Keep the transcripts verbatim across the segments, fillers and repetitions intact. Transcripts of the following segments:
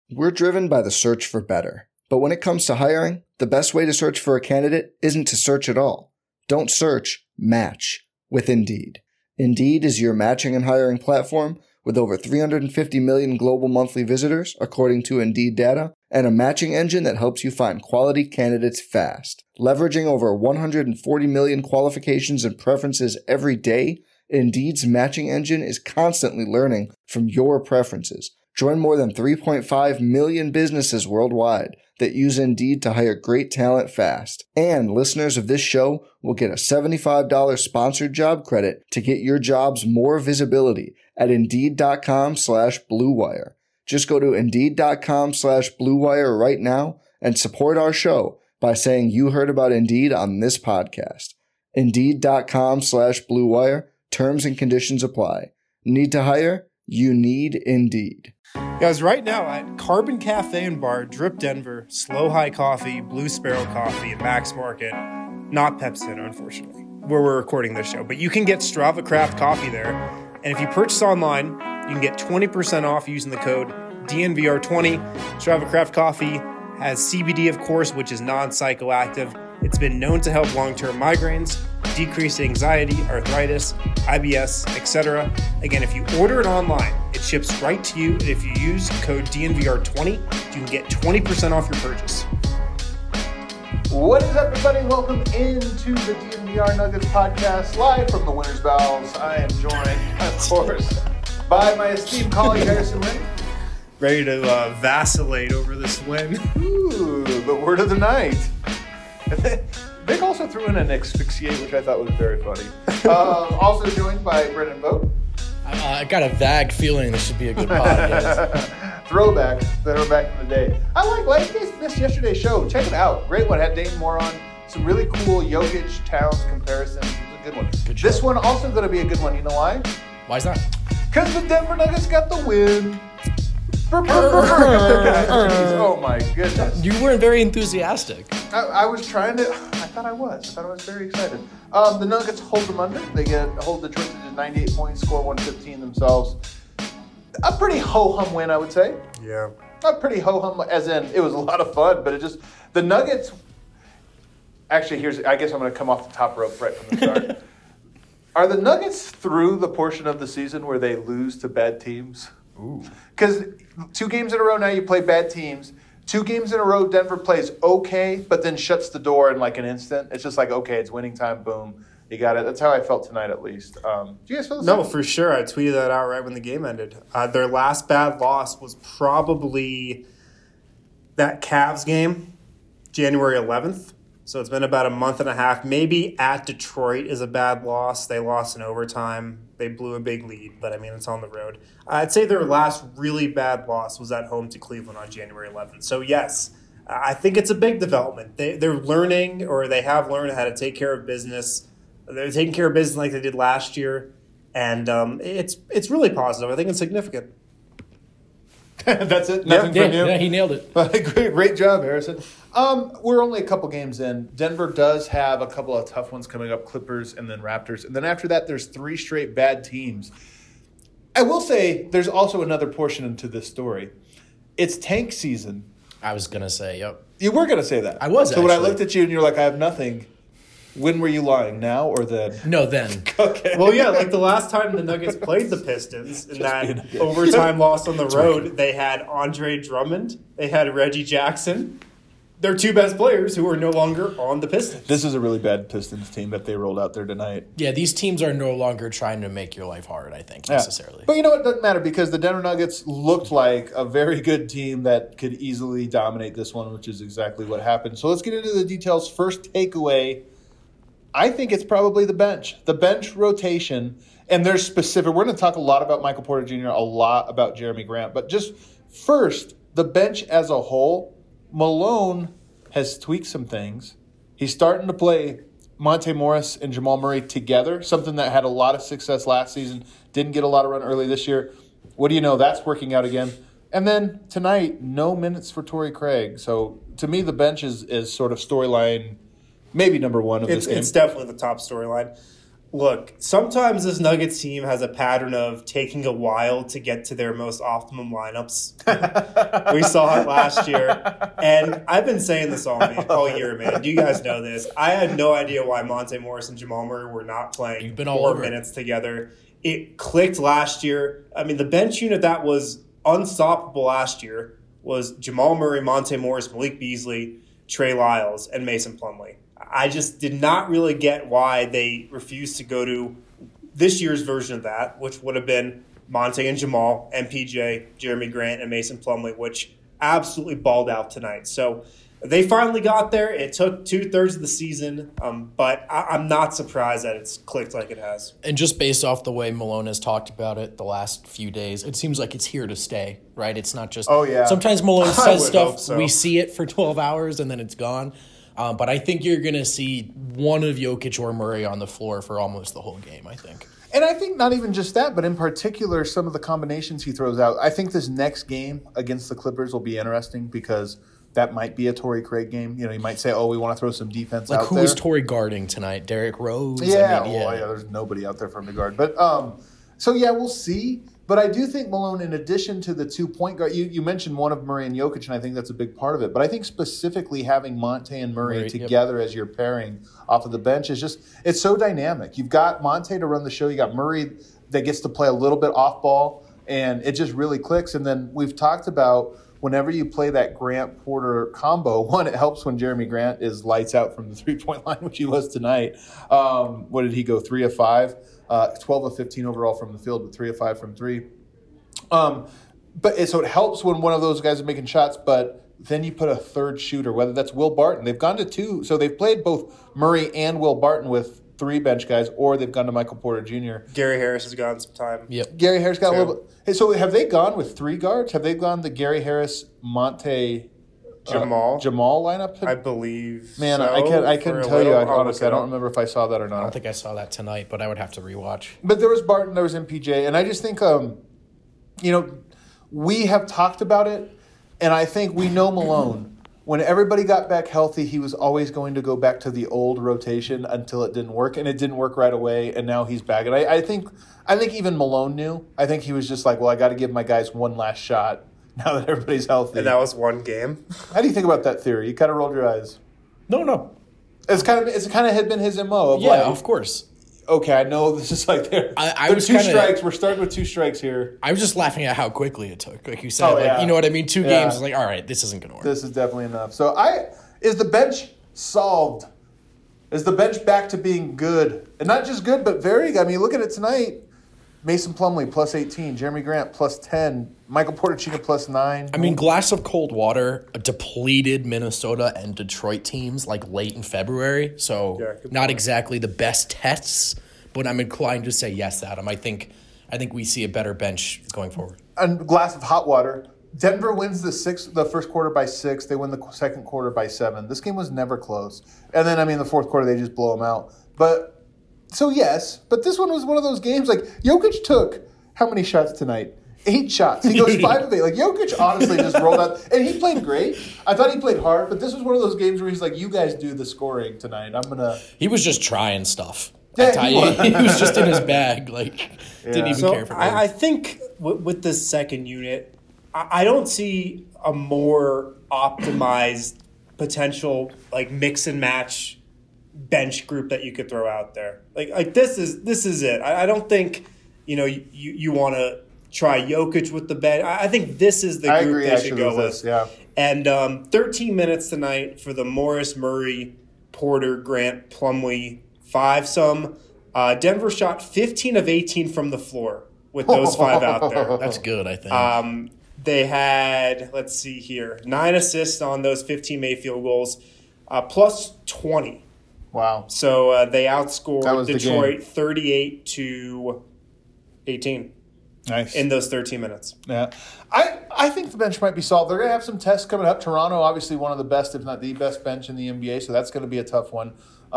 We're driven by the search for better. But when it comes to hiring, the best way to search for a candidate isn't to search at all. Don't search, match with Indeed. Indeed is your matching and hiring platform with over three hundred fifty million global monthly visitors, according to Indeed data, and a matching engine that helps you find quality candidates fast. Leveraging over one hundred forty million qualifications and preferences every day, Indeed's matching engine is constantly learning from your preferences. Join more than three point five million businesses worldwide that use Indeed to hire great talent fast. And listeners of this show will get a seventy-five dollars sponsored job credit to get your jobs more visibility at Indeed.com slash Blue Wire. Just go to Indeed.com slash Blue Wire right now and support our show by saying you heard about Indeed on this podcast. Indeed.com slash Blue Wire. Terms and conditions apply. Need to hire? You need Indeed. Guys, right now at Carbon Cafe and Bar, Drip Denver, Slow High Coffee, Blue Sparrow Coffee, and Max Market, not Pep Center, unfortunately, where we're recording this show. But you can get Strava Craft Coffee there. And if you purchase online, you can get twenty percent off using the code D N V R twenty. Strava Craft Coffee has C B D, of course, which is non-psychoactive. It's been known to help long-term migraines, decrease anxiety, arthritis, I B S, et cetera. Again, if you order it online, it ships right to you. And if you use code D N V R twenty, you can get twenty percent off your purchase. What is up, everybody? Welcome into the D N V R Nuggets podcast, live from the Winners Bowels. I am joined, of course, by my esteemed colleague, Harrison Lynn. Ready to uh, vacillate over this win. Ooh, the word of the night. Vic also threw in an asphyxiate, which I thought was very funny. Uh, also joined by Brendan Vogt. Uh, I got a vague feeling this should be a good podcast. Throwbacks that are back in the day. I like, like you guys missed yesterday's show. Check it out. Great one. Had Dane Moore on. Some really cool Jokic Towns comparisons. It was a good one. Good this one also going to be a good one. You know why? Why is that? Because the Denver Nuggets got the win. Oh my goodness. You weren't very enthusiastic. I, I was trying to, I thought I was. I thought I was very excited. Um, the Nuggets hold them under. They get hold Detroit to ninety-eight points, score one fifteen themselves. A pretty ho-hum win, I would say. Yeah. A pretty ho-hum, as in it was a lot of fun, but it just, the Nuggets, actually here's, I guess I'm going to come off the top rope right from the start. Are the Nuggets through the portion of the season where they lose to bad teams? Ooh. Because two games in a row now you play bad teams. Two games in a row Denver plays okay, but then shuts the door in like an instant. It's just like, okay, it's winning time, boom. You got it. That's how I felt tonight at least. Um, do you guys feel the same? No, for sure. I tweeted that out right when the game ended. Uh, their last bad loss was probably that Cavs game, January eleventh. So it's been about a month and a half. Maybe at Detroit is a bad loss. They lost in overtime. They blew a big lead, but I mean, it's on the road. I'd say their last really bad loss was at home to Cleveland on January eleventh. So yes, I think it's a big development. They, they're learning, or they have learned how to take care of business. They're taking care of business like they did last year, and um, it's it's really positive. I think it's significant. That's it? Nothing yeah, from you? Yeah, he nailed it. great, great job, Harrison. Um, we're only a couple games in. Denver does have a couple of tough ones coming up, Clippers and then Raptors. And then after that, there's three straight bad teams. I will say there's also another portion into this story. It's tank season. I was going to say, yep. You were going to say that. I was, So actually. when I looked at you and you're like, I have nothing, when were you lying, now or then? No, then. Okay. Well, yeah, like the last time the Nuggets played the Pistons in that overtime loss on the road, they had Andre Drummond, they had Reggie Jackson. Their two best players who are no longer on the Pistons. This is a really bad Pistons team that they rolled out there tonight. Yeah, these teams are no longer trying to make your life hard, I think, necessarily. Yeah. But you know what? It doesn't matter because the Denver Nuggets looked like a very good team that could easily dominate this one, which is exactly what happened. So let's get into the details. First takeaway, I think it's probably the bench. The bench rotation, and there's specific. We're going to talk a lot about Michael Porter Junior, a lot about Jeremy Grant. But just first, the bench as a whole, Malone has tweaked some things. He's starting to play Monte Morris and Jamal Murray together, something that had a lot of success last season, didn't get a lot of run early this year. What do you know? That's working out again. And then tonight, no minutes for Torrey Craig. So to me, the bench is, is sort of storyline maybe number one of It's, this game. it's definitely the top storyline. Look, sometimes this Nuggets team has a pattern of taking a while to get to their most optimum lineups. We saw it last year. And I've been saying this all, man, all year, man. You guys know this. I had no idea why Monte Morris and Jamal Murray were not playing You've been all four over minutes together. It clicked last year. I mean, the bench unit that was unstoppable last year was Jamal Murray, Monte Morris, Malik Beasley, Trey Lyles, and Mason Plumlee. I just did not really get why they refused to go to this year's version of that, which would have been Monte and Jamal, M P J, Jeremy Grant, and Mason Plumlee, which absolutely balled out tonight. So they finally got there. It took two-thirds of the season, um, but I- I'm not surprised that it's clicked like it has. And just based off the way Malone has talked about it the last few days, it seems like it's here to stay, right? It's not just – Oh, yeah. Sometimes Malone I says would hope stuff, so. we see it for twelve hours, and then it's gone. Um, but I think you're going to see one of Jokic or Murray on the floor for almost the whole game, I think. And I think not even just that, but in particular, some of the combinations he throws out. I think this next game against the Clippers will be interesting because that might be a Torrey Craig game. You know, he might say, oh, we want to throw some defense Like, out who there. is Torrey guarding tonight? Derrick Rose? Yeah, I mean, well, yeah, there's nobody out there for him to guard. But um, so, yeah, we'll see. But I do think Malone, in addition to the two point guard, you, you mentioned one of Murray and Jokic, and I think that's a big part of it. But I think specifically having Monte and Murray, Murray, together yep. as your pairing off of the bench is just, it's so dynamic. You've got Monte to run the show. You got Murray that gets to play a little bit off ball, and it just really clicks. And then we've talked about whenever you play that Grant-Porter combo, one, it helps when Jeremy Grant is lights out from the three-point line, which he was tonight. Um, what did he go, three of five? Uh, twelve of fifteen overall from the field, but three of five from three. Um, but it, so it helps when one of those guys is making shots, but then you put a third shooter, whether that's Will Barton. They've gone to two. So they've played both Murray and Will Barton with three bench guys, or they've gone to Michael Porter Junior Gary Harris has gotten some time. Yep. Gary Harris got Two. a little bit. Hey, so have they gone with three guards? Have they gone the Gary Harris, Monte, uh, Jamal. Jamal lineup? I believe Man, so, I can't. I for couldn't a tell you. little. I, I'll look honestly, it I don't up. remember if I saw that or I not. don't think I saw that tonight, but I would have to rewatch. But there was Barton, there was M P J, and I just think, um, you know, we have talked about it, and I think we know Malone. When everybody got back healthy, he was always going to go back to the old rotation until it didn't work, and it didn't work right away, and now he's back. And I, I think, I think even Malone knew. I think he was just like, well, I got to give my guys one last shot now that everybody's healthy. And that was one game. How do you think about that theory? You kind of rolled your eyes. No, no. It's kind of, it's kind of had been his M O of Yeah, like, of course. okay, I know this is like there. I- I there are was two kinda- strikes. We're starting with two strikes here. I was just laughing at how quickly it took. Like you said, Oh, like yeah. you know what I mean? Two Yeah. games is like, all right, this isn't going to work. This is definitely enough. So I is the bench solved? Is the bench back to being good? And not just good, but very good. I mean, look at it tonight. Mason Plumlee plus eighteen, Jeremy Grant plus ten, Michael Porter Junior plus nine. I mean, glass of cold water, depleted Minnesota and Detroit teams like late in February. So Yeah, good not point. exactly the best tests, but I'm inclined to say yes, Adam. I think I think we see a better bench going forward. A glass of hot water. Denver wins the six, the first quarter by six. They win the second quarter by seven. This game was never close. And then, I mean, the fourth quarter, they just blow them out. But, so yes, but this one was one of those games, like, Jokic took how many shots tonight? Eight shots. He goes five of eight. Like, Jokic honestly just rolled out. And he played great. I thought he played hard, but this was one of those games where he's like, you guys do the scoring tonight. I'm going to. He was just trying stuff. Yeah, I tell he you, was. he was just in his bag, like didn't Yeah. even So care for I, I think w- with this second unit, I, I don't see a more optimized potential like mix and match bench group that you could throw out there. Like like this is this is it. I, I don't think you know you you want to try Jokic with the bench. I, I think this is the I group agree, they actually, should go with with. this, yeah. And um, thirteen minutes tonight for the Morris, Murray, Porter, Grant, Plumlee five some. Uh, Denver shot fifteen of eighteen from the floor with those five out there. That's good, I think. Um, they had, let's see here, nine assists on those fifteen made field goals, uh, plus twenty. Wow. So uh, they That outscored was the Detroit game. thirty-eight to eighteen Nice. in those thirteen minutes. Yeah, I, I think the bench might be solved. They're going to have some tests coming up. Toronto, obviously one of the best, if not the best bench in the N B A, so that's going to be a tough one.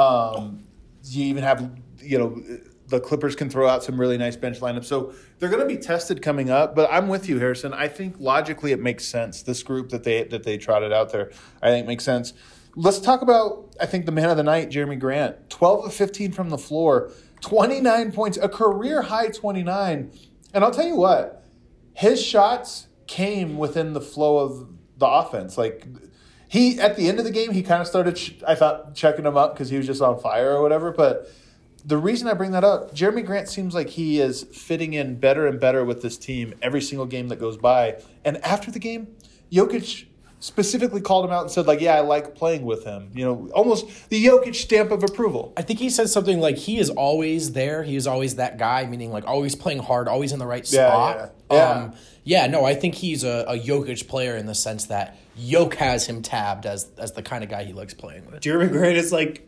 Um, you even have, you know, the Clippers can throw out some really nice bench lineups. So they're going to be tested coming up. But I'm with you, Harrison. I think logically it makes sense. This group that they that they trotted out there, I think makes sense. Let's talk about, I think, the man of the night, Jeremy Grant. twelve of fifteen from the floor. twenty-nine points, a career high twenty-nine. And I'll tell you what, his shots came within the flow of the offense. Like, he, at the end of the game, he kind of started, I thought, checking him up because he was just on fire or whatever. But the reason I bring that up, Jeremy Grant seems like he is fitting in better and better with this team every single game that goes by. And after the game, Jokic specifically called him out and said, like, yeah, I like playing with him. You know, almost the Jokic stamp of approval. I think he said something like he is always there. He is always that guy, meaning like always playing hard, always in the right Yeah, spot. yeah, yeah. Um, yeah, no, I think he's a, a Jokic player in the sense that Jokic has him tabbed as as the kind of guy he likes playing with. Jeremy Grant is like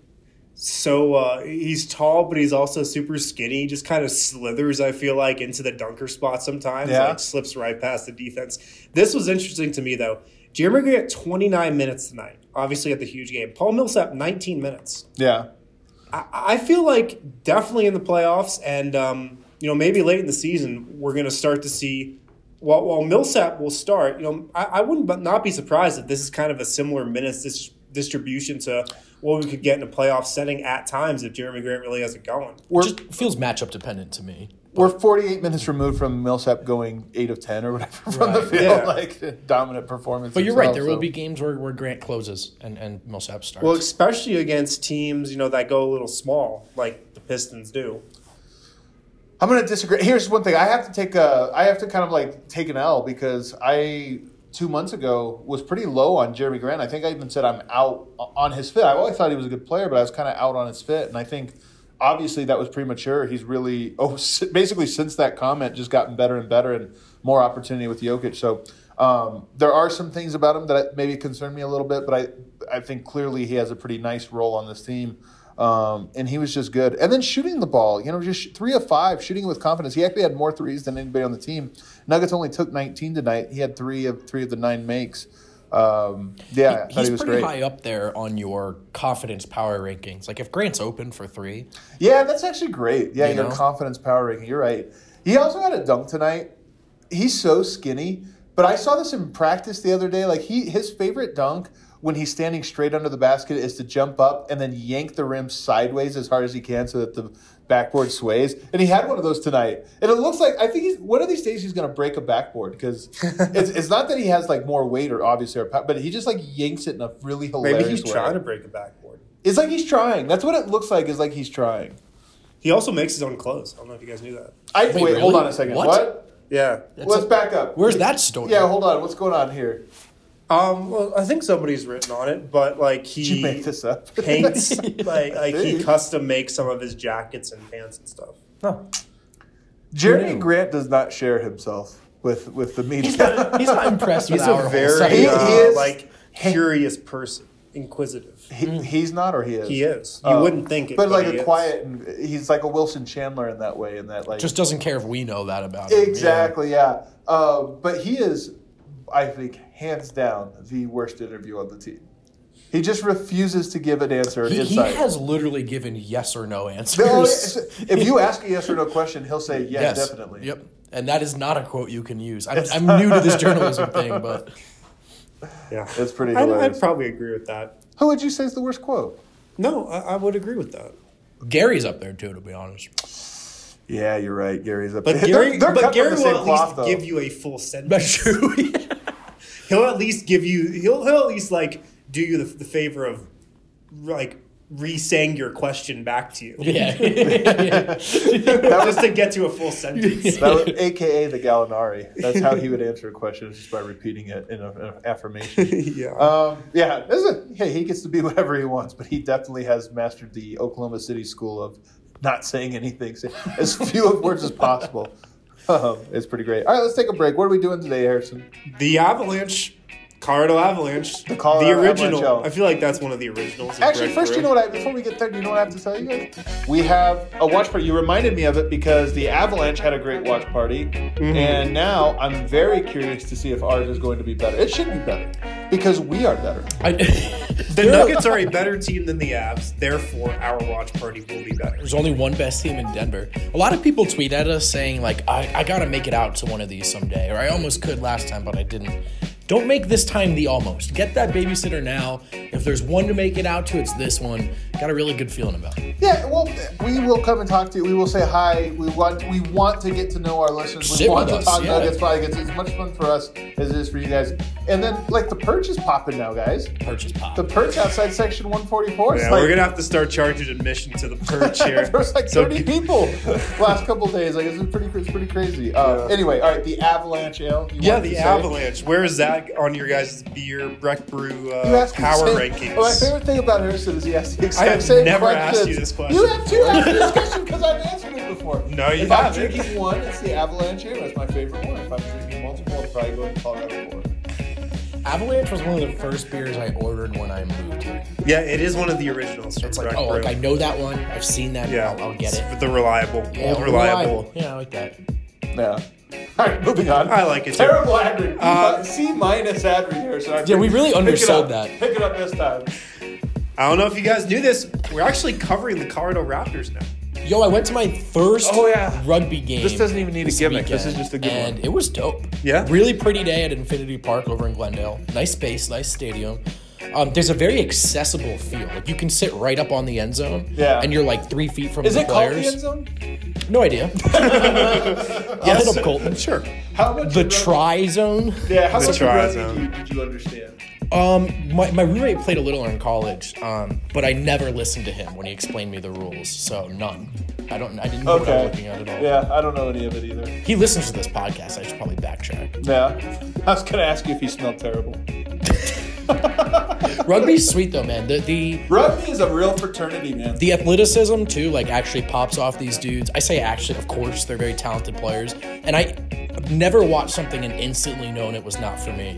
so uh, he's tall, but he's also super skinny. He just kind of slithers, I feel like, into the dunker spot sometimes. Yeah. Like slips right past the defense. This was interesting to me though. Jeremy Grant twenty-nine minutes tonight, obviously at the huge game. Paul Millsap nineteen minutes. Yeah. I, I feel like definitely in the playoffs and um, you know, maybe late in the season we're going to start to see. While, while Millsap will start, you know, I, I wouldn't but not be surprised if this is kind of a similar minutes dis- distribution to what we could get in a playoff setting at times if Jeremy Grant really has it going. It just feels matchup dependent to me. We're forty-eight minutes removed from Millsap going eight of ten or whatever from the Right. field, Yeah. like dominant performance. But you're right. himself, There will so. be games where, where Grant closes and, and Millsap starts. Well, especially against teams, you know, that go a little small, like the Pistons do. I'm going to disagree. Here's one thing. I have to take a. I have to kind of like take an L because I two months ago was pretty low on Jeremy Grant. I think I even said I'm out on his fit. I always thought he was a good player, but I was kind of out on his fit, and I think obviously that was premature. He's really oh basically since that comment just gotten better and better and more opportunity with Jokic. So um, there are some things about him that maybe concern me a little bit, but I I think clearly he has a pretty nice role on this team. Um, and he was just good. And then shooting the ball, you know, just three of five, shooting with confidence. He actually had more threes than anybody on the team. Nuggets only took nineteen tonight. He had three of three of the nine makes. Um, yeah, I thought he's he was pretty great. high up there on your confidence power rankings. Like if Grant's open for three, Yeah, that's actually great. Yeah, You your know? confidence power ranking. You're right. He also had a dunk tonight. He's so skinny, but I saw this in practice the other day. Like he, his favorite dunk when he's standing straight under the basket is to jump up and then yank the rim sideways as hard as he can so that the backboard sways. And he had one of those tonight. And it looks like, I think he's, one of these days he's going to break a backboard because it's, it's not that he has like more weight or obviously, or, but he just like yanks it in a really hilarious Maybe he's way. trying to break a backboard. It's like he's trying. That's what it looks like, is like he's trying. He also makes his own clothes. I don't know if you guys knew that. I, wait, really? hold on a second. What? What? Yeah. Let's back up. where's that story? Yeah, hold on. What's going on here? Um, well, I think somebody's written on it, but like he Did you make this up? paints, like, like he think. custom makes some of his jackets and pants and stuff. No. Jeremy knew? Grant does not share himself with, with the media. He's not, he's not impressed with He's our a whole very site. He uh, is- like curious person, inquisitive. he, he's not, or he is. He is. You Oh. wouldn't think it, but like he a is. quiet. And he's like a Wilson Chandler in that way. In that like Just doesn't care if we know that about him. exactly, yeah. Um, but he is, I think, hands down the worst interview on the team. He just refuses to give an answer. He, he insight. has literally given yes or no answers. No, if you ask a yes or no question, he'll say yeah, Yes. definitely. Yep. And that is not a quote you can use. I'm, I'm new to this journalism thing, but Yeah, It's pretty I'd, hilarious. I'd probably agree with that. Who would you say is the worst quote? No, I, I would agree with that. Gary's up there too, to be honest. Yeah, you're right. Gary's up But there. Gary, They're- they're but cut from Gary the will same at least cloth, though. give you a full sentence. That's true. He'll at least give you. He'll he'll at least like do you the, the favor of like re-saying your question back to you. yeah. Just to get to a full sentence. That was, A K A the Gallinari. That's how he would answer a question, just by repeating it in, a, in an affirmation. yeah. Um, yeah, this is a, hey, he gets to be whatever he wants, but he definitely has mastered the Oklahoma City school of not saying anything, say as few of words as possible. Um, it's pretty great. All right, let's take a break. What are we doing today, Harrison? The Avalanche, Colorado Avalanche, The Colorado original. Avalanche. I feel like that's one of the originals. of Actually, Greg first, you Brewer. know what? I, before we get there, do you know what I have to tell you guys? We have a watch party. You reminded me of it because the Avalanche had a great watch party, and now I'm very curious to see if ours is going to be better. It should be better because we are better. I, The Nuggets are a better team than the Avs. Therefore, our watch party will be better. There's only one best team in Denver. A lot of people tweet at us saying, like, I, I got to make it out to one of these someday, or I almost could last time, but I didn't. Don't make this time the almost. Get that babysitter now. If there's one to make it out to, it's this one. got a really good feeling about it. Yeah, well, we will come and talk to you. We will say hi. We want we want to get to know our listeners. We Sit want with to us, talk yeah. Nuggets. Probably it's as much fun for us as it is for you guys. And then, like, the perch is popping now, guys. Purchase pop. The perch outside section one forty-four. Yeah, It's like, we're gonna have to start charging admission to the perch here. there was like So- thirty people last couple days. Like, it's pretty, it's pretty crazy. Uh, Yeah. Anyway, all right, the Avalanche Ale. You Yeah, wanted the to say? Avalanche. Where is that on your guys' beer Breck Brew uh, You asked me power the same- rankings? Well, my favorite thing about Harrison is he asked the exact I have same never questions. asked you this question. You have too asked me this question because I've answered it before. No, you if I'm haven't. drinking one, it's the Avalanche Ale. That's my favorite one. If I'm drinking multiple, I'll probably go to Colorado Four. Avalanche was one of the first beers I ordered when I moved here. Yeah, it is one of the originals. from It's like, Breck oh, Brew. like I know that one. I've seen that. Yeah, I'll, I'll get It's it. The reliable, Yeah, old reliable. Yeah, I like that. Yeah. All right, moving on. I like it too. Terrible ad read. Uh, C minus ad read here. So I Yeah, we really pick it undersold up. that. Pick it up this time. I don't know if you guys knew this. We're actually covering the Colorado Raptors now. Yo, I went to my first Oh, yeah. rugby game. This doesn't even need a this gimmick. This weekend, is just a good and one. it was dope. Yeah? Really pretty day at Infinity Park over in Glendale. Nice space, nice stadium. Um, there's a very accessible feel. Like you can sit right up on the end zone. Yeah. And you're like three feet from Is the it called players. the end zone? No idea. I'll hit up Colton. Sure. How much? The of rugby- tri zone. Yeah, how The much of try rugby zone. did you, did you understand? Um, my, my roommate played a little in college, um, but I never listened to him when he explained me the rules. So none. I don't. I didn't know what I was looking at at all. Yeah, I don't know any of it either. He listens to this podcast. I should probably backtrack. Yeah. I was gonna ask you if he smelled terrible. Rugby's sweet though, man. The the Rugby is a real fraternity, man. the athleticism too, like actually pops off these dudes. I say actually, of course, they're very talented players, and I I've never watched something and instantly known it was not for me.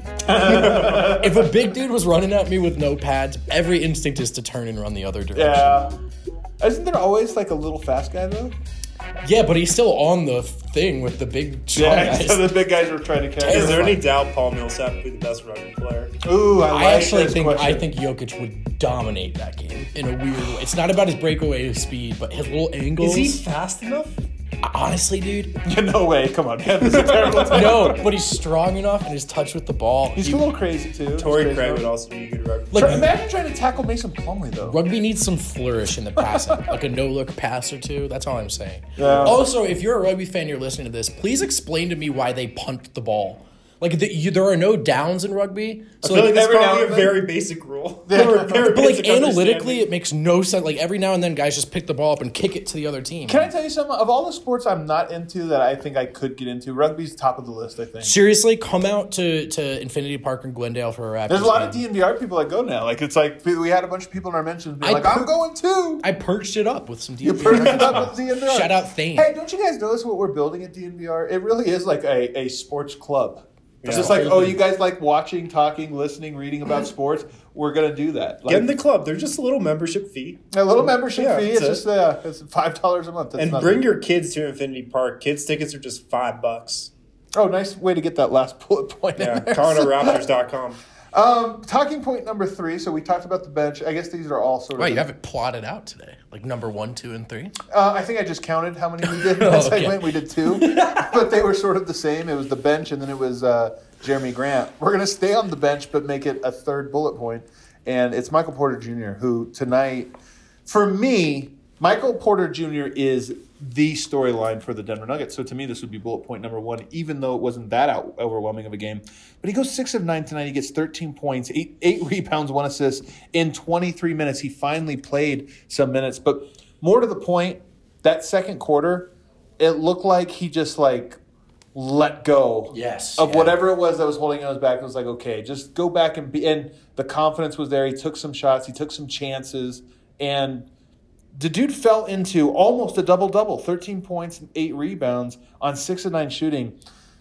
If a big dude was running at me with no pads, every instinct is to turn and run the other direction. Yeah. Isn't there always like a little fast guy though? Yeah, but he's still on the thing with the big strong Yeah, guys. so the big guys were trying to catch. Is there him. any doubt Paul Millsap would be the best rugby player? Ooh, I, like I actually this think question. I think Jokic would dominate that game in a weird way. It's not about his breakaway speed, but his little angles. Is he fast enough? Honestly, dude, No way, come on, man. This is a terrible time. no. But he's strong enough, and his touch with the ball. He's he- a little crazy too. Torrey He's Craig crazy. would also be a good rugby Like- Try- Imagine trying to tackle Mason Plumlee though. Rugby needs some flourish in the passing, like a no-look pass or two. That's all I'm saying. Yeah. Also, if you're a rugby fan, you're listening to this, please explain to me why they punt the ball. Like the, you, there are no downs in rugby, so I feel like like, that's every now probably a and then- very basic rule. Yeah. Or a very but like basic analytically, understanding. it makes no sense. Like every now and then, guys just pick the ball up and kick it to the other team. Can I tell you something? Of all the sports I'm not into that I think I could get into, rugby's top of the list, I think. Seriously, come out to, to Infinity Park in Glendale for a Raptors There's a lot of game. D N V R people that go now. Like, it's like, we had a bunch of people in our mentions being I like, per- I'm going too. I perched it up with some D You N V R. put it up with D N V R. Shout out Thane. Hey, don't you guys notice what we're building at D N V R? It really is like a, a sports club. It's Yeah. just like, oh, you guys like watching, talking, listening, reading about sports? We're going to do that. Like, Get in the club. They're just a little membership fee. a little membership Yeah, fee. It's that's just uh, it's five dollars a month. That's And nothing. bring your kids to Infinity Park. Kids tickets are just five bucks. Oh, nice way to get that last bullet point Yeah, in there. Colorado Raptors dot com. Um, talking point number three. So we talked about the bench. I guess these are all sort of. Wait, you have it plotted out today. Like number one, two, and three? Uh, I think I just counted how many we did in that Oh, okay. segment. We did two, but they were sort of the same. It was the bench, and then it was uh, Jeremy Grant. We're going to stay on the bench, but make it a third bullet point, and it's Michael Porter Junior, who tonight, for me, Michael Porter Junior is the storyline for the Denver Nuggets. So to me, this would be bullet point number one, even though it wasn't that out overwhelming of a game. But he goes six of nine tonight. He gets thirteen points, eight, eight rebounds, one assist in twenty-three minutes. He finally played some minutes. But more to the point, that second quarter, it looked like he just like let go Yes, of yeah. whatever it was that was holding on his back. It was like, okay, just go back and be. And the confidence was there. He took some shots. He took some chances. And the dude fell into almost a double-double, thirteen points and eight rebounds on six of nine shooting.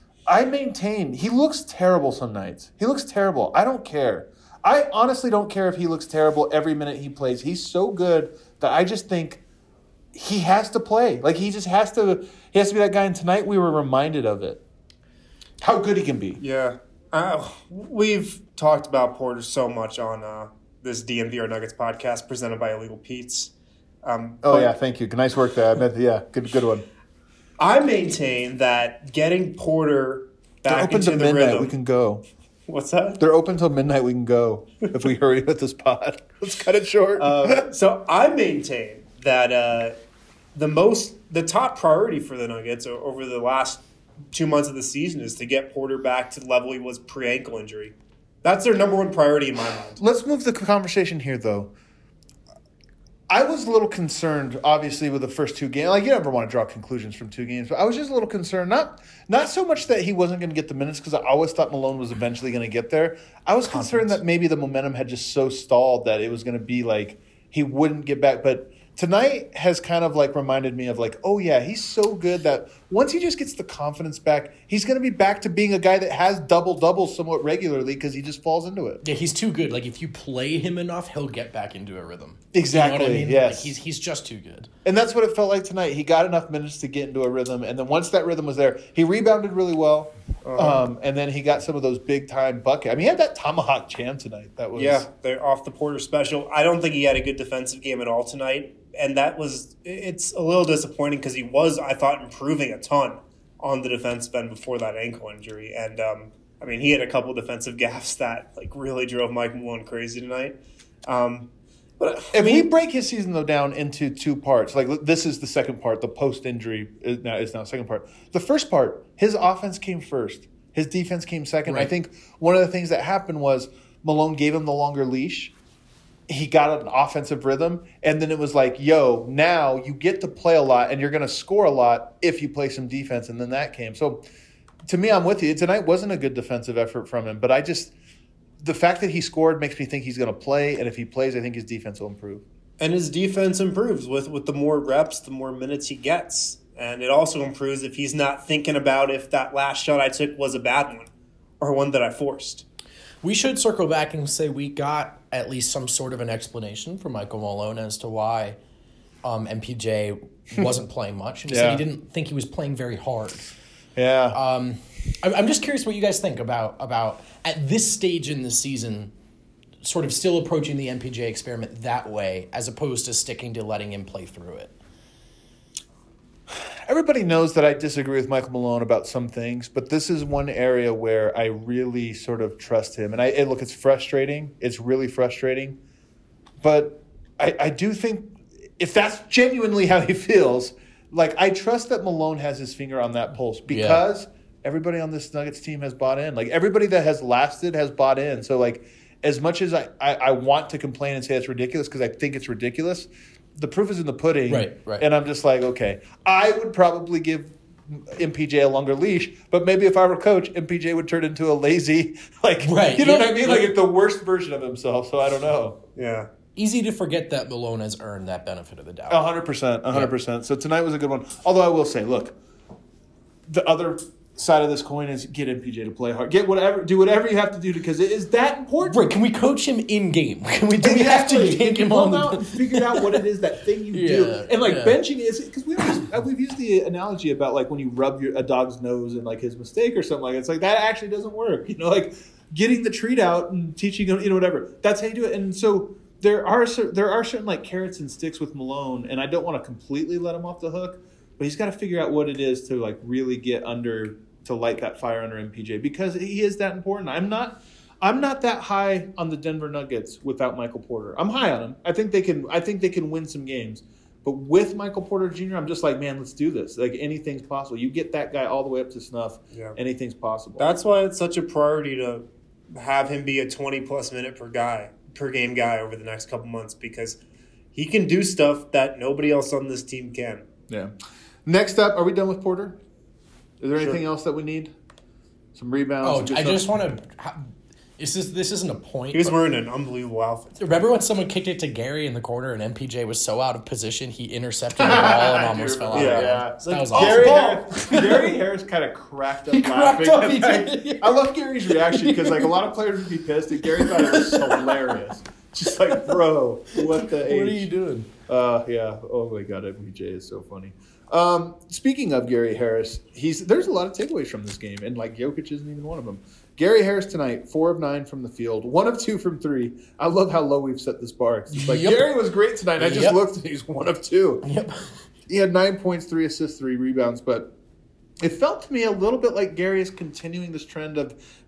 I maintain he looks terrible some nights. He looks terrible. I don't care. I honestly don't care if he looks terrible every minute he plays. He's so good that I just think he has to play. Like, he just has to he has to be that guy. And tonight we were reminded of it. How good he can be. Yeah. Uh, we've talked about Porter so much on uh, this D N V R Nuggets podcast presented by Illegal Pete's. Um, Oh, but yeah. Thank you. Nice work there. I meant, yeah, good good one. I maintain that getting Porter back Open into to the midnight. rhythm. We can go. What's that? They're open till midnight. We can go if we hurry with this pod. Let's cut it short. Uh, so I maintain that uh, the most, the top priority for the Nuggets over the last two months of the season is to get Porter back to the level he was pre-ankle injury. That's their number one priority in my mind. Let's move the conversation here, though. I was a little concerned, obviously, with the first two games. Like, you never want to draw conclusions from two games, but I was just a little concerned. Not not so much that he wasn't going to get the minutes, because I always thought Malone was eventually going to get there. I was concerned that maybe the momentum had just so stalled that it was going to be like he wouldn't get back. But tonight has kind of like reminded me of like, oh yeah, he's so good that once he just gets the confidence back, he's going to be back to being a guy that has double-doubles somewhat regularly because he just falls into it. Yeah, he's too good. Like, if you play him enough, he'll get back into a rhythm. Exactly, you know what I mean? yes. Like, he's, he's just too good. And that's what it felt like tonight. He got enough minutes to get into a rhythm, and then once that rhythm was there, he rebounded really well, uh-huh. um, and then he got some of those big-time buckets. I mean, he had that tomahawk jam tonight. That was Yeah, they're off the Porter special. I don't think he had a good defensive game at all tonight. And that was, it's a little disappointing because he was, I thought, improving a ton on the defensive end before that ankle injury. And, um, I mean, he had a couple defensive gaffes that, like, really drove Mike Malone crazy tonight. Um, but If I mean, we break his season, though, down into two parts, like this is the second part, the post-injury is now, is now the second part. The first part, his offense came first. His defense came second. Right. I think one of the things that happened was Malone gave him the longer leash. He got an offensive rhythm, and then it was like, yo, now you get to play a lot, and you're going to score a lot if you play some defense, and then that came. So, to me, I'm with you. Tonight wasn't a good defensive effort from him, but I just – the fact that he scored makes me think he's going to play, and if he plays, I think his defense will improve. and his defense improves with, with the more reps, the more minutes he gets. And it also improves if he's not thinking about if that last shot I took was a bad one or one that I forced. We should circle back and say we got at least some sort of an explanation from Michael Malone as to why um, M P J wasn't playing much. And he Yeah. said he didn't think he was playing very hard. Yeah. Um, I'm I'm just curious what you guys think about, about at this stage in the season, sort of still approaching the M P J experiment that way as opposed to sticking to letting him play through it. Everybody knows that I disagree with Michael Malone about some things, but this is one area where I really sort of trust him. And I and look, it's frustrating. It's really frustrating. But I, I do think if that's genuinely how he feels, like I trust that Malone has his finger on that pulse because yeah. everybody on this Nuggets team has bought in. Like everybody that has lasted has bought in. So like as much as I, I, I want to complain and say it's ridiculous because I think it's ridiculous, the proof is in the pudding. Right, right. And I'm just like, okay, I would probably give M P J a longer leash, but maybe if I were coach, M P J would turn into a lazy, like, right. you know yeah. what I mean? Like, it's the worst version of himself, so I don't know. Yeah. Easy to forget that Malone has earned that benefit of the doubt. A hundred percent, a hundred percent. So tonight was a good one. Although I will say, look, the other side of this coin is get M P J to play hard. Get whatever, do whatever you have to do because it is that important. Right? Can we coach him in game? Can we? Do we have to yank him on out the? And figure out what it is that thing you Yeah, do, and like yeah. benching is because we always, we've used the analogy about like when you rub your a dog's nose and like his mistake or something like that. It's like that actually doesn't work. You know, like getting the treat out and teaching him, you know, whatever. That's how you do it. And so there are there are certain like carrots and sticks with Malone, and I don't want to completely let him off the hook, but he's got to figure out what it is to like really get under. To light that fire under M P J because he is that important. I'm not I'm not that high on the Denver Nuggets without Michael Porter. I'm high on him. I think they can I think they can win some games. But with Michael Porter Junior, I'm just like, man, let's do this. Like anything's possible. You get that guy all the way up to snuff, yeah. anything's possible. That's why it's such a priority to have him be a twenty plus minute per guy, per game guy over the next couple months because he can do stuff that nobody else on this team can. Yeah. Next up, are we done with Porter? Is there Sure. anything else that we need? Some rebounds? Oh, some good I stuff? just want to. Is this this isn't a point? He was but- wearing an unbelievable outfit. Remember when someone kicked it to Gary in the corner and M P J was so out of position he intercepted the ball and almost fell out Yeah, of it? yeah. That was Oh, awesome. Gary, ball. Harris, Gary Harris kind of cracked up He laughing. cracked up, he Like, did. I love Gary's reaction because like a lot of players would be pissed, and Gary thought it was hilarious. Just like, bro, what the What H? are you doing? Uh, yeah. Oh my God, M P J is so funny. Um, speaking of Gary Harris, he's there's a lot of takeaways from this game, and like Jokic isn't even one of them. Gary Harris tonight, four of nine from the field, one of two from three. I love how low we've set this bar. It's just like Yep. Gary was great tonight. And I just Yep. looked, and he's one of two. Yep. He had nine points, three assists, three rebounds, but it felt to me a little bit like Gary is continuing this trend of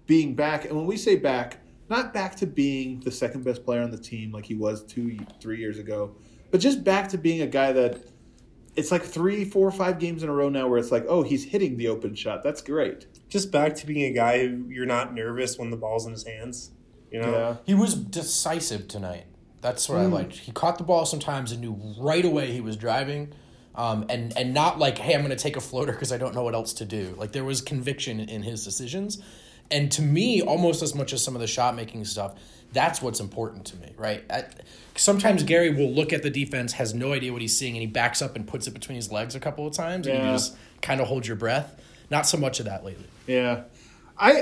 being back. And when we say back, not back to being the second best player on the team like he was two, three years ago, but just back to being a guy that it's like three, four, five games in a row now where it's like, oh, he's hitting the open shot. That's great. Just back to being a guy who you're not nervous when the ball's in his hands. You know? Yeah. He was decisive tonight. That's what mm. I liked. He caught the ball sometimes and knew right away he was driving. Um, and, and not like, hey, I'm going to take a floater because I don't know what else to do. Like, there was conviction in his decisions. And to me, almost as much as some of the shot-making stuff, that's what's important to me, right? I, sometimes Gary will look at the defense, has no idea what he's seeing, and he backs up and puts it between his legs a couple of times, and yeah. you just kind of hold your breath. Not so much of that lately. Yeah. I...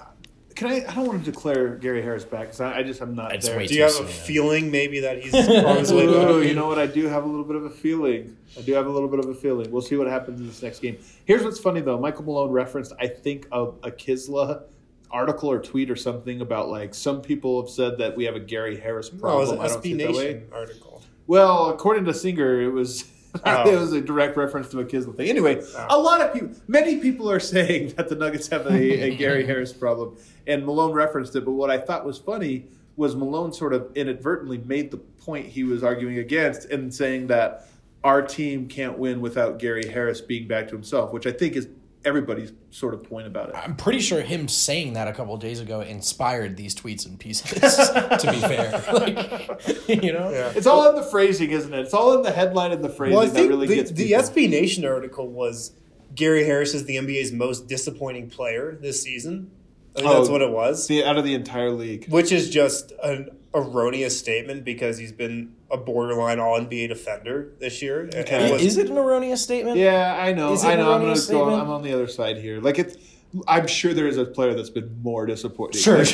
Can I? I don't want to declare Gary Harris back because I, I just am not it's there. Do you have soon, a yeah. feeling maybe that he's on his way Oh, back? you know what? I do have a little bit of a feeling. I do have a little bit of a feeling. We'll see what happens in this next game. Here's what's funny though. Michael Malone referenced, I think, a, a Kisla article or tweet or something about like some people have said that we have a Gary Harris problem. No, it was an I S don't B see it that way. Nation article. Well, according to Singer, it was. Oh. It was a direct reference to a Kisla thing. Anyway, oh. a lot of people, many people are saying that the Nuggets have a, a Gary Harris problem, and Malone referenced it. But what I thought was funny was Malone sort of inadvertently made the point he was arguing against in saying that our team can't win without Gary Harris being back to himself, which I think is everybody's sort of point about it. I'm pretty sure him saying that a couple of days ago inspired these tweets and pieces, to be fair. Like, you know? Yeah. It's all in the phrasing, isn't it? It's all in the headline and the phrasing Well, I think that really the, gets the people. S B Nation article was Gary Harris is the N B A's most disappointing player this season. I think oh, that's what it was. The, out of the entire league. Which is just an erroneous statement because he's been a borderline all N B A defender this year. Okay. Was, is it an erroneous statement? Yeah, I know. Is it I an know. I'm going erroneous to go. statement? I'm on the other side here. Like it's. I'm sure there is a player that's been more disappointing. Sure.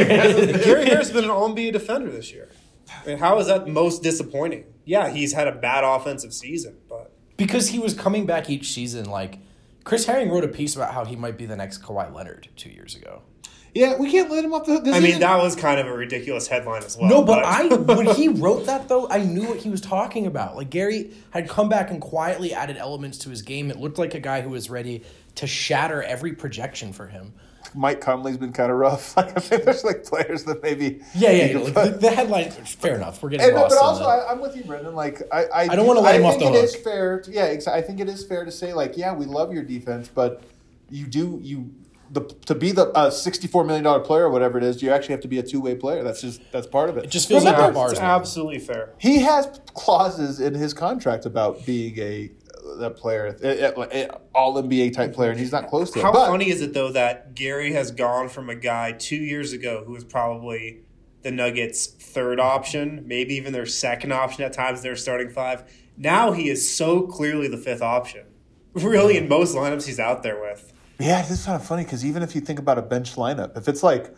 Gary Harris has been an all N B A defender this year. I mean, how is that most disappointing? Yeah, he's had a bad offensive season, but because he was coming back each season. Like Chris Herring wrote a piece about how he might be the next Kawhi Leonard two years ago. Yeah, we can't let him off the hook. This I mean, isn't- that was kind of a ridiculous headline as well. No, but I when he wrote that though, I knew what he was talking about. Like Gary had come back and quietly added elements to his game. It looked like a guy who was ready to shatter every projection for him. Mike Conley's been kind of rough. Like I think there's like players that maybe. Yeah, yeah. Like the, the headline, fair enough. We're getting And, lost. but in also, the- I, I'm with you, Brendan. Like I, I, I don't wanna let him I off think the it is hook. fair. To, yeah, exa- I think it is fair to say like, yeah, we love your defense, but you do you. The, to be the uh, sixty-four million dollars player or whatever it is, you actually have to be a two-way player. That's just that's part of it. It just feels like Remember, the bars. It's are- absolutely fair. he has clauses in his contract about being a that player, a, a, all N B A type player, and he's not close to it. How But funny is it, though, that Gary has gone from a guy two years ago who was probably the Nuggets' third option, maybe even their second option at times, their starting five. Now he is so clearly the fifth option. Really, in most lineups he's out there with. Yeah, this is kind of funny because even if you think about a bench lineup, if it's like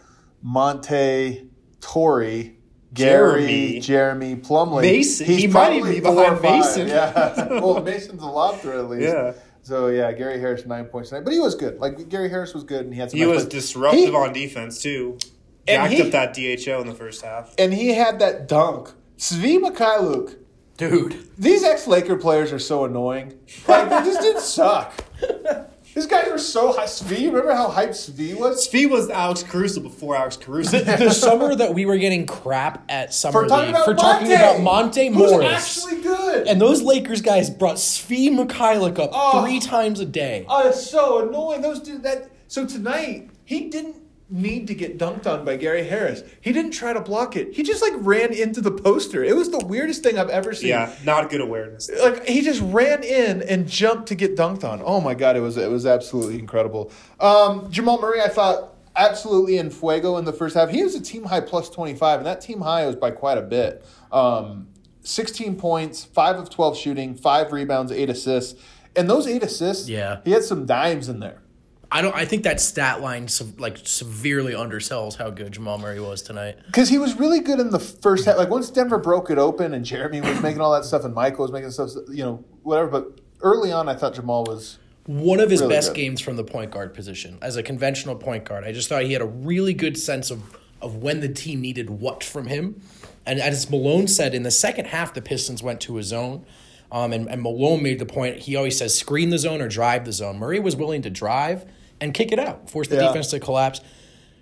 Monte, Torrey, Gary, Jeremy. Jeremy, Plumlee, Mason. he's He might even probably be four behind or five. Mason. Yeah, well, Mason's a lobster at least. Yeah. So yeah, Gary Harris nine points tonight, but he was good. Like Gary Harris was good, and he had some. He nice was plays. disruptive He- on defense, too. And Jacked he- up that D H O in the first half. and he had that dunk. Svi Mikhailuk. Dude. These ex-Laker players are so annoying. Like, they just didn't suck. These guys were so high. Svi, remember how hyped Svi was? Svi was Alex Caruso before Alex Caruso. The summer that we were getting crap at Summer For talking League about for talking Monte, about Monte who's Morris. actually good. And those Lakers guys brought Svi Mikhailuk up Oh. three times a day. Oh, it's so annoying. Those dude that. So tonight he didn't need to get dunked on by Gary Harris. He didn't try to block it. He just like ran into the poster. It was the weirdest thing I've ever seen. Yeah, not good awareness. Like he just ran in and jumped to get dunked on. Oh my god, it was it was absolutely incredible. Um, Jamal Murray, I thought absolutely in fuego in the first half. He was a team high plus twenty-five, and that team high was by quite a bit. Um, sixteen points, five of twelve shooting, five rebounds, eight assists, and those eight assists. Yeah. he had some dimes in there. I don't. I think that stat line se- like severely undersells how good Jamal Murray was tonight. Because he was really good in the first half. Like, once Denver broke it open and Jeremy was making all that stuff and Michael was making stuff, you know, whatever. But early on, I thought Jamal was One of his really best good. games from the point guard position as a conventional point guard. I just thought he had a really good sense of of when the team needed what from him. And as Malone said, in the second half, the Pistons went to a zone. Um, and, and Malone made the point, he always says, screen the zone or drive the zone. Murray was willing to drive and kick it out, force the Yeah. defense to collapse.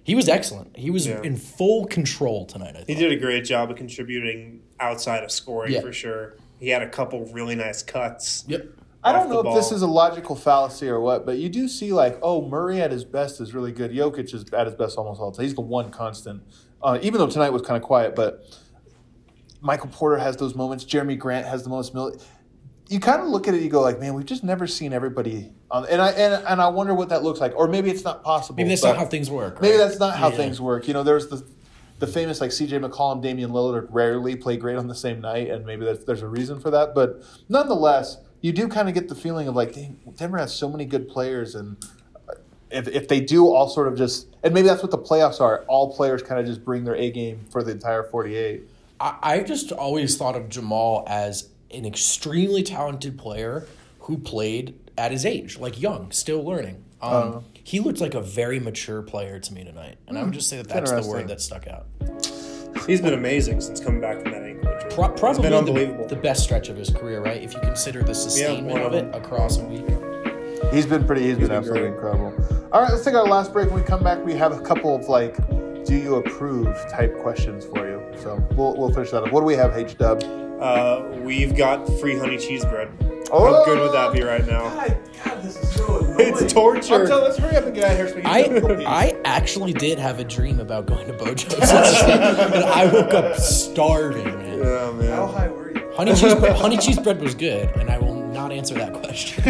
He was excellent. He was Yeah. in full control tonight, I He thought. did a great job of contributing outside of scoring Yeah. for sure. He had a couple really nice cuts. Yep. I don't off the know if this ball. is a logical fallacy or what, but you do see like, oh, Murray at his best is really good. Jokic is at his best almost all the time. He's the one constant. Uh, even though tonight was kind of quiet, but Michael Porter has those moments. Jeremy Grant has the most. Mil- you kind of look at it, you go like, man, we've just never seen everybody. On, and I and, and I wonder what that looks like, or maybe it's not possible. Maybe that's but not how things work. Maybe right? that's not how Yeah. things work. You know, there's the the famous like C J McCollum, Damian Lillard rarely play great on the same night, and maybe that's, there's a reason for that. But nonetheless, you do kind of get the feeling of like, dang, Denver has so many good players, and if if they do all sort of just, and maybe that's what the playoffs are. All players kind of just bring their A game for the entire forty-eight. I, I just always thought of Jamal as an extremely talented player who played at his age, like young, still learning. Um, Uh-huh. he looked like a very mature player to me tonight, and I would just say that that's the interesting. word that stuck out. He's been amazing since coming back from that ankle injury. Pro- It's probably been the, unbelievable. the best stretch of his career, right? If you consider the sustainment one of of it across a week. He's been pretty. He's, been, been absolutely great. incredible. All right, let's take our last break. When we come back, we have a couple of like, do you approve type questions for you. So we'll we'll finish that up. What do we have, H Dub? Uh, we've got free honey cheese bread. Oh! How good would that be right now? God, God, this is so annoying. It's torture. I'm telling, let's hurry up and get out of here so we can I get the cookies. I actually did have a dream about going to Bojo's, and I woke up starving, man. Yeah, man. How high were you? Honey cheese, bread, honey cheese bread was good, and I will not answer that question.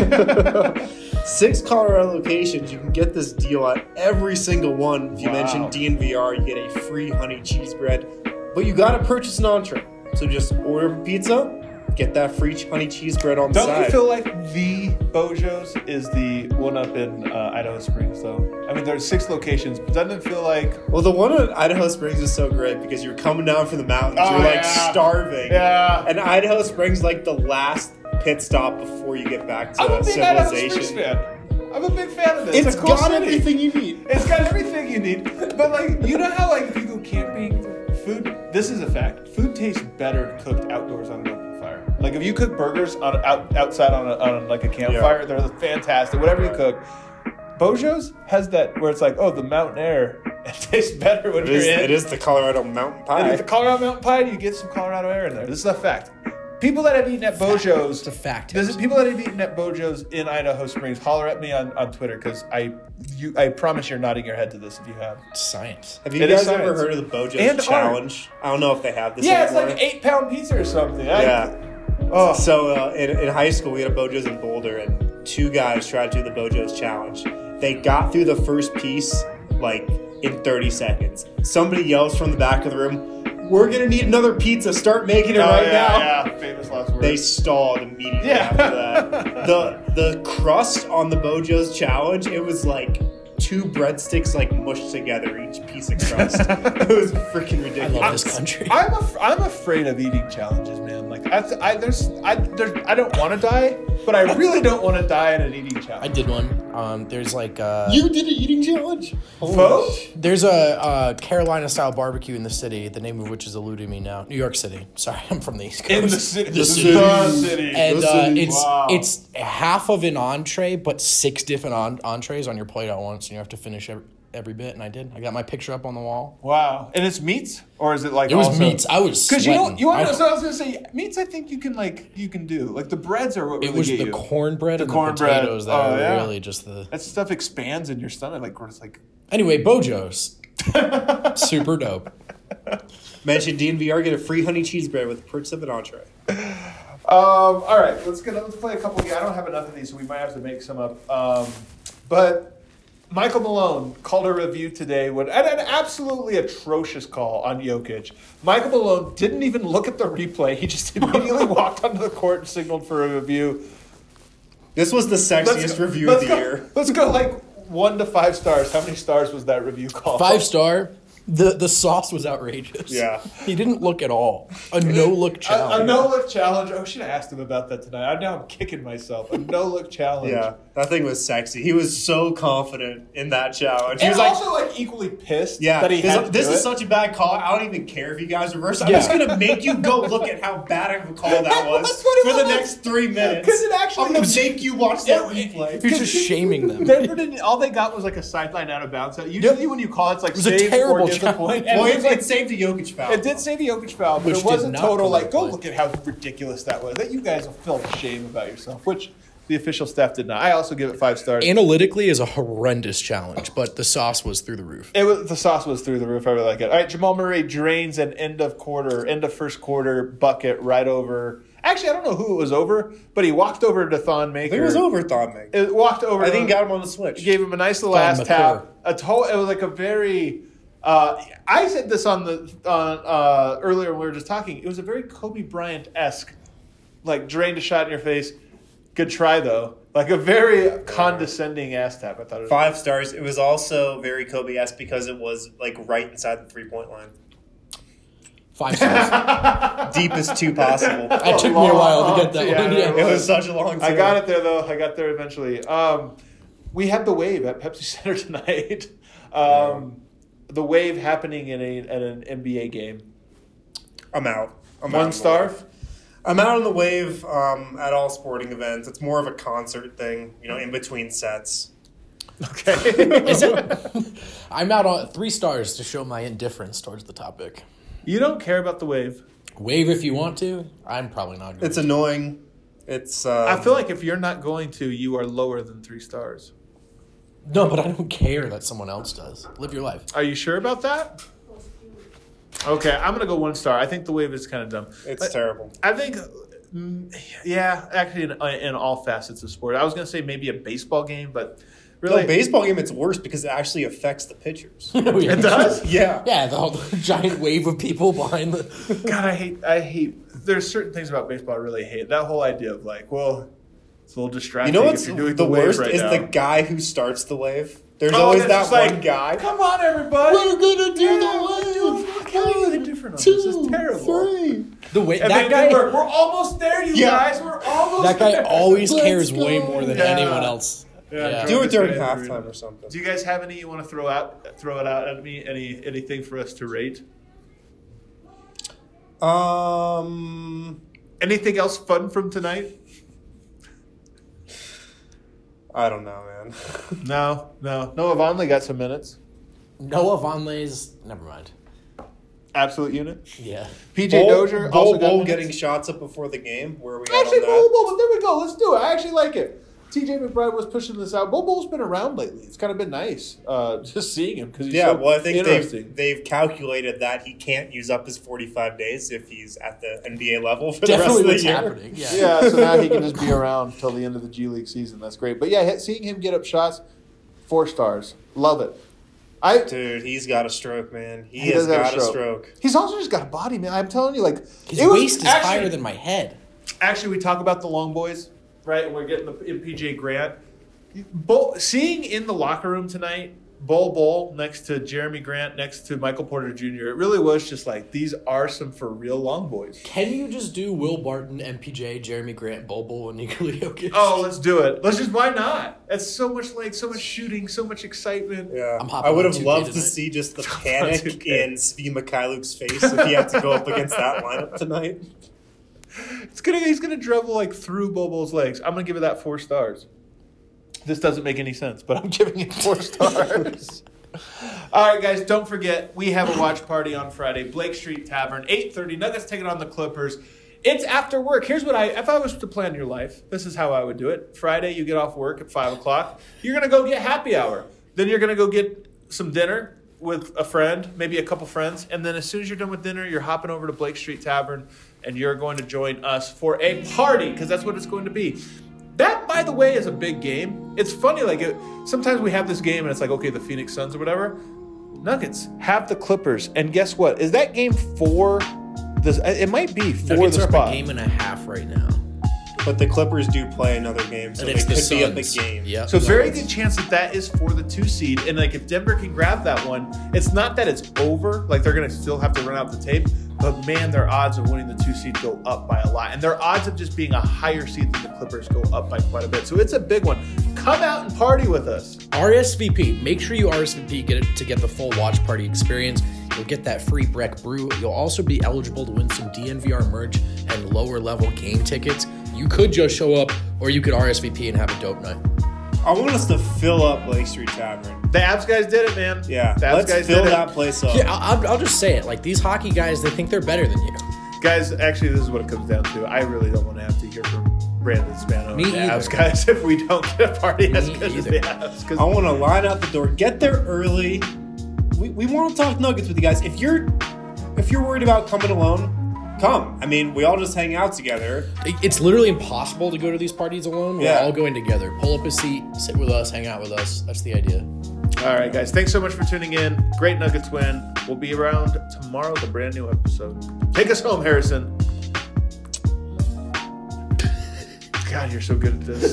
Six Colorado locations. You can get this deal at every single one. If you Wow. mention D N V R, you get a free honey cheese bread. But you got to purchase an entree. So just order pizza, get that free honey cheese bread on the Don't side. you feel like the Bojo's is the one up in uh, Idaho Springs, though? I mean, there's six locations, but doesn't it feel like... Well, the one in Idaho Springs is so great because you're coming down from the mountains. Oh, you're like yeah. starving. Yeah. And Idaho Springs is like the last pit stop before you get back to I'm a big Idaho civilization. Springs fan. I'm a big fan of this. It's a cool got city. everything you need. It's got everything you need. But, like, you know how, like, if you go camping, food... This is a fact. Food tastes better cooked outdoors on an open fire. Like, if you cook burgers on out, outside on, a, on, like, a campfire, Yeah. they're fantastic. Whatever you cook. Bojo's has that where it's like, oh, the mountain air. It tastes better when It you're is, in. it is the Colorado mountain And pie. with the Colorado mountain pie, you get some Colorado air in there. This is a fact. People that have eaten at Bojo's, It's a fact. This is, people that have eaten at Bojo's in Idaho Springs, holler at me on, on Twitter because I, you, I promise you're nodding your head to this if you have. Science. Have you It is guys ever science. heard of the Bojo's And Challenge? I don't know if they have this Yeah, it's anymore. like an eight pound pizza or something. I- Yeah. Oh, So uh, in, in high school, we had a Bojo's in Boulder, and two guys tried to do the Bojo's Challenge. They got through the first piece like in thirty seconds. Somebody yells from the back of the room, "We're gonna need another pizza. Start making it oh, right yeah, now." yeah. Famous last words. They stalled immediately Yeah. after that. The the crust on the Bojo's Challenge, it was like two breadsticks like mushed together, each piece of crust. It was freaking I ridiculous. love this country. I'm af- I'm afraid of eating challenges, man. Like I, th- I there's I there's I don't want to die, but I really don't want to die in an eating I challenge. did one. Um, there's like uh, You did an eating challenge? Faux? there's a, uh Carolina style barbecue in the city, the name of which is eluding me now. New York City. Sorry, I'm from the East Coast. In the city, The the city. city, And The uh, city. it's Wow. it's half of an entree, but six different on- entrees on your plate at once, and you have to finish every, every bit. And I did. I got my picture up on the wall. Wow. And it's meats, or is it like It was also- meats. I was Because you sweating. don't, you want I- to, so I was gonna say meats. I think you can like you can do like the breads are what It really was get the you. cornbread The and cornbread. the potatoes that Oh, are yeah. really just the. That stuff expands in your stomach like where it's like. Anyway, Bojo's, super dope. Mention D N V R, get a free honey cheese bread with the purchase of an entree. Um, all right, let's get let's play a couple. I don't have enough of these, so we might have to make some up. Um, but Michael Malone called a review today with an, an absolutely atrocious call on Jokic. Michael Malone didn't even look at the replay; he just immediately walked onto the court and signaled for a review. This was the sexiest Let's go- review let's of the go- year. Let's go like one to five stars. How many stars was that review called? Five star. The the sauce was outrageous. Yeah. He didn't look at all. A no look A, challenge. a no look challenge. Oh, I should have asked him about that tonight. I now I'm kicking myself. A no look challenge. Yeah, That thing was sexy. He was so confident in that challenge. He And was like, also like equally pissed yeah, that he this, had to this do is it. such a bad call. I don't even care if you guys reverse. I'm Yeah. just gonna make you go look at how bad of a call that was That's what it for the was. next three minutes. Because it actually I'm gonna was- make you watch that It- replay. He's just shaming them. Denver didn't. All they got was like a sideline out of bounds. Usually, when you call it, it's like was a save terrible or disappoint. And Well, it it, was like it saved a Jokic foul. it did save a Jokic foul, but Which it did wasn't not total. call Like, that go play. look at how ridiculous that was. That you guys will feel shame about yourself, which the official staff did not. I also give it five stars. Analytically is a horrendous challenge, but the sauce was through the roof. It was the sauce was through the roof. I really like it. All right, Jamal Murray drains an end of quarter, end of first quarter bucket right over. Actually, I don't know who it was over, but he walked over to Thon Maker. I think it was over Thon Maker. It walked over. I to think him, he got him on the switch. gave him a nice little Thon ass McClure. tap. A to- It was like a very. Uh, I said this on the on uh, earlier when we were just talking. It was a very Kobe Bryant esque, like drained a shot in your face. Good try though. Like a very condescending ass tap. I thought it was Five stars. It was also very Kobe-esque because it was like right inside the three-point line. Five stars. Deepest two possible. It took me a while to get that Yeah, one. it It was such a long time. I got it there though. I got there eventually. Um, we had the wave at Pepsi Center tonight. Um, the wave happening in a at an N B A game. I'm out. I'm out One on the star. wave. I'm out on the wave um, at all sporting events. It's more of a concert thing, you know, in between sets. Okay. Is it? I'm out on three stars to show my indifference towards the topic. You don't care about the wave. Wave if you want to. I'm probably not going It's to. annoying. It's. Um, I feel like if you're not going to, you are lower than three stars. No, but I don't care that someone else does. Live your life. Are you sure about that? Okay, I'm gonna go one star. I think the wave is kind of dumb. it's But terrible. I think, mm, yeah, actually, in, in all facets of sport, I was gonna say maybe a baseball game, but really, No, baseball game, it's worse because it actually affects the pitchers. it does. yeah. Yeah, the whole giant wave of people behind the. God, I hate. I hate. There's certain things about baseball I really hate. That whole idea of like, well, it's a little You distracting. know if what's you're doing the, the wave worst right is now. the guy who starts the wave. There's Oh, always that's that just one like, guy. Come on, everybody. We're gonna do Yeah, the we're wave. doing- we're completely different on this. This is terrible. The way And that then guy. we're, we're almost there, you Yeah. guys. We're almost That guy there. always Let's cares go. way more than Yeah. anyone else. Yeah, Yeah. Do it during Yeah. halftime or something. Do you guys have any you want to throw out? Throw it out at me. Any anything for us to rate? Um, Anything else fun from tonight? I don't know, man. No, no. Noah Vonleh got some minutes. Noah Vonleh's. Never mind. Absolute unit. Yeah. P J Dozier Bowl, also Bowl got minutes. getting shots up before the game. Where are we at Actually, on Bowl that? Bowl. There we go. Let's do it. I actually like it. T J McBride was pushing this out. Bowl Bowl's been around lately. It's kind of been nice uh, just seeing him because he's Yeah, so well, I think interesting. they've, they've calculated that he can't use up his forty-five days if he's at the N B A level for Definitely the what's rest of the year. happening. Yeah. Yeah, so now he can just be around till the end of the G League season. That's great. But yeah, seeing him get up shots, four stars. Love it. I Dude, he's got a stroke, man. He, He has does have a got a stroke. stroke. He's also just got a body, man. I'm telling you, like His it was waist is actually- higher than my head. Actually, we talk about the long boys, right? And we're getting the M P J Grant. Bull, seeing in the locker room tonight, Bol Bol next to Jeremy Grant, next to Michael Porter Junior, it really was just like, these are some for real long boys. Can you just do Will Barton, M P J, Jeremy Grant, Bol Bol, and Nikola Jokic? Oh, let's do it. Let's just, why not? That's so much like, so much shooting, so much excitement. Yeah, I'm hopping I would on have two K loved to tonight. see just the two panic K. in Svi Mikhailuk's face if he had to go up against that lineup tonight. It's gonna, he's going to dribble like through Bol Bol's legs. I'm going to give it that four stars. This doesn't make any sense, but I'm giving it four stars. All right, guys, don't forget, we have a watch party on Friday. Blake Street Tavern, eight thirty. Nuggets taking on the Clippers. It's after work. Here's what I, if I was to plan your life, this is how I would do it. Friday, you get off work at five o'clock. You're going to go get happy hour. Then you're going to go get some dinner with a friend, maybe a couple friends. And then as soon as you're done with dinner, you're hopping over to Blake Street Tavern, and you're going to join us for a party, because that's what it's going to be. That, by the way, is a big game. It's funny, like, it, sometimes we have this game and it's like, okay, the Phoenix Suns or whatever. Nuggets have the Clippers, and guess what? Is that game for this? It might be for Nuggets the are up spot. a game and a half right now. But the Clippers do play another game, so And they it's could the be a big Suns. game. Yep. So very good chance that that is for the two seed. And like if Denver can grab that one, it's not that it's over. Like they're going to still have to run out the tape. But man, their odds of winning the two seed go up by a lot. And their odds of just being a higher seed than the Clippers go up by quite a bit. So it's a big one. come out and party with us. R S V P. Make sure you R S V P get it to get the full watch party experience. You'll get that free Breck brew. You'll also be eligible to win some D N V R merch and lower level game tickets. You could just show up, or you could R S V P and have a dope night. I want us to fill up Lake Street Tavern. The Abs guys did it, man. Yeah, the Abs let's guys fill did that it. place up. Yeah, I'll, I'll just say it. Like, these hockey guys, they think they're better than you. Guys, actually, this is what it comes down to. I really don't want to have to hear from Brandon Spano Me and the either. Abs guys if we don't get a party as Me good as either. the Abs. 'Cause I want to line out the door, get there early. We, we want to talk Nuggets with you guys. If you're if you're worried about coming alone, come. I mean, we all just hang out together. It's literally impossible to go to these parties alone. We're Yeah. all going together. Pull up a seat, sit with us, hang out with us. That's the idea. All right, guys. Thanks so much for tuning in. Great Nuggets win. We'll be around tomorrow with a brand new episode. Take us home, Harrison. God, you're so good at this.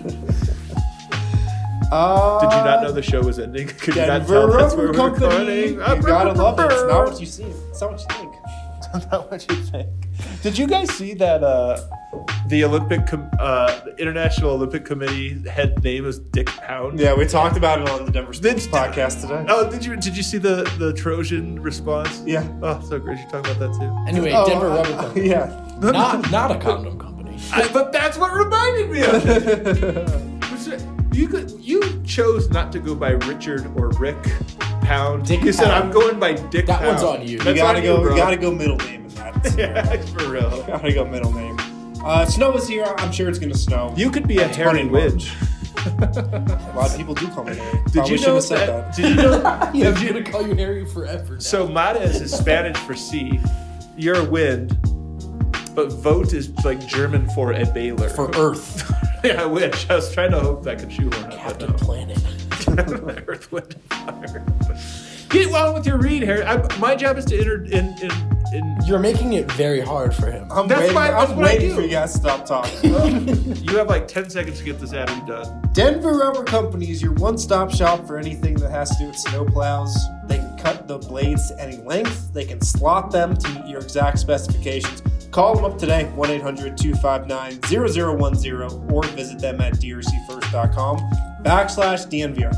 Uh, Did you not know the show was ending? Could you not Denver tell that's where Rubber we're Company. recording? You gotta love it. It's not what you see. It's not what you think. That's not what you think. Did you guys see that uh, the Olympic, com- uh, the International Olympic Committee head name is Dick Pound? Yeah, we talked about it on the Denver Sports Did- podcast today. Oh, did you did you see the, the Trojan response? Yeah. Oh, so great. You talk about that too. Anyway, Oh, Denver uh, Rubber Company. Yeah. Not, not a condom company. I, but that's what reminded me of it. Which, uh, You could you chose not to go by Richard or Rick Pound. Dick you said Pound. I'm going by Dick That Pound. one's on you. You That's gotta on go. bro. You gotta go middle name in that. Yeah, for real. Gotta go middle name. Uh, snow is here. I'm sure it's gonna snow. You could be a That's hairy funny, witch. A lot of people do call me Harry. Did Probably you shouldn't know have said that? that. Did you know? Yeah, I'm did you, going to call you Harry forever now. so Mades is Spanish for sea. You're a wind, but vote is like German for a baler. For Earth. Yeah, I wish. I was trying to hope that could shoehorn it. Captain but no. Planet. Earth, Wind, and Fire. Get on with your read, Harry. I, my job is to enter in. in, in You're making it very hard for him. I'm That's waiting, why- that's I'm what I waiting do. for you guys to stop talking. you have like ten seconds to get this ad read done. Denver Rubber Company is your one-stop shop for anything that has to do with snowplows. They can cut the blades to any length. They can slot them to meet your exact specifications. Call them up today, one eight hundred two five nine zero zero one zero, or visit them at d r c first dot com backslash D N V R.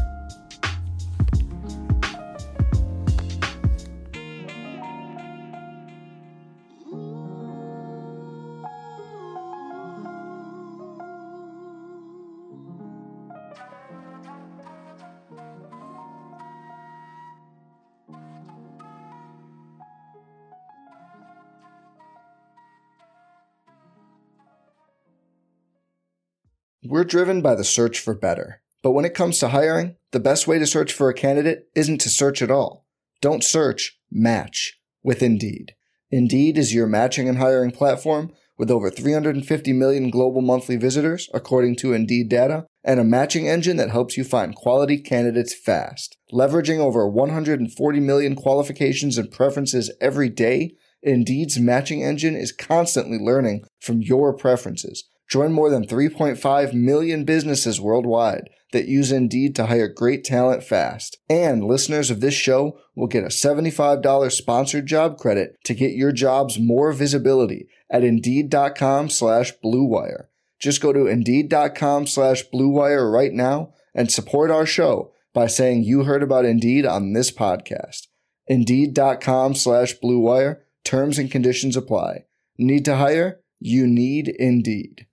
We're driven by the search for better. But when it comes to hiring, the best way to search for a candidate isn't to search at all. Don't search, match with Indeed. Indeed is your matching and hiring platform with over three hundred fifty million global monthly visitors, according to Indeed data, and a matching engine that helps you find quality candidates fast. Leveraging over one hundred forty million qualifications and preferences every day, Indeed's matching engine is constantly learning from your preferences. Join more than three point five million businesses worldwide that use Indeed to hire great talent fast. And listeners of this show will get a seventy-five dollars sponsored job credit to get your jobs more visibility at Indeed.com slash Blue Wire. Just go to Indeed.com slash Blue Wire right now and support our show by saying you heard about Indeed on this podcast. Indeed.com slash Blue Wire. Terms and conditions apply. Need to hire? You need Indeed.